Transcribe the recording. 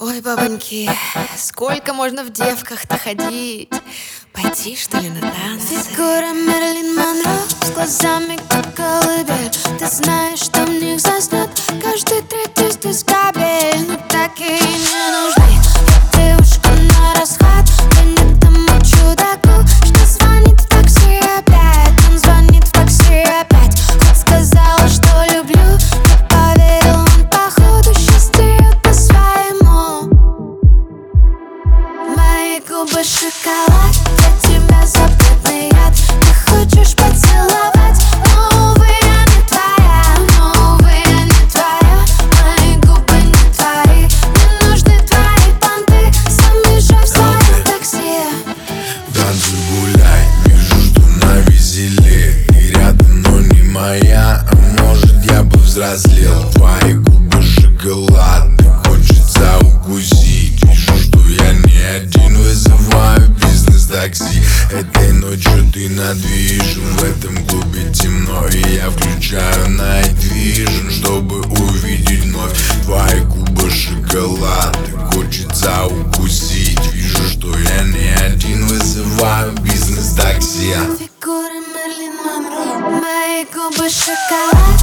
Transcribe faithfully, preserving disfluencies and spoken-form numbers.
Ой, бабоньки, сколько можно в девках-то ходить? Пойти, что ли, на танцы? Фигура Мерлин Монро с глазами, как колыбель. Ты знаешь, что в них заснет каждый третий здесь кабель. Но так и не нужны девушка на расхват. Да не тому чудаку, что звонит в такси опять. Он звонит в такси опять. Хоть сказала, что люблю, не поверил он, походу, счастье по-своему. Мои губы шоколад, для тебя запретный яд. Ты хочешь поцеловать, но, увы, я не твоя. Но, увы, я не твоя. Мои губы не твои. Мне нужны твои понты. Сам езжай в свое такси. Танцуй, гуляй, вижу, что на веселе. Ты рядом, но не моя. А может, я бы взрослел. Твои губы шоколадны, хочется укусить. Вижу, что я не один, вызываю бизнес-такси. Этой ночью ты на движу. В этом клубе темно, и я включаю Night Vision, чтобы увидеть вновь твои губы шоколадны, хочется укусить. Вижу, что я не один, вызываю бизнес-такси. Фигура Мерлин Монро. Мои губы шоколад.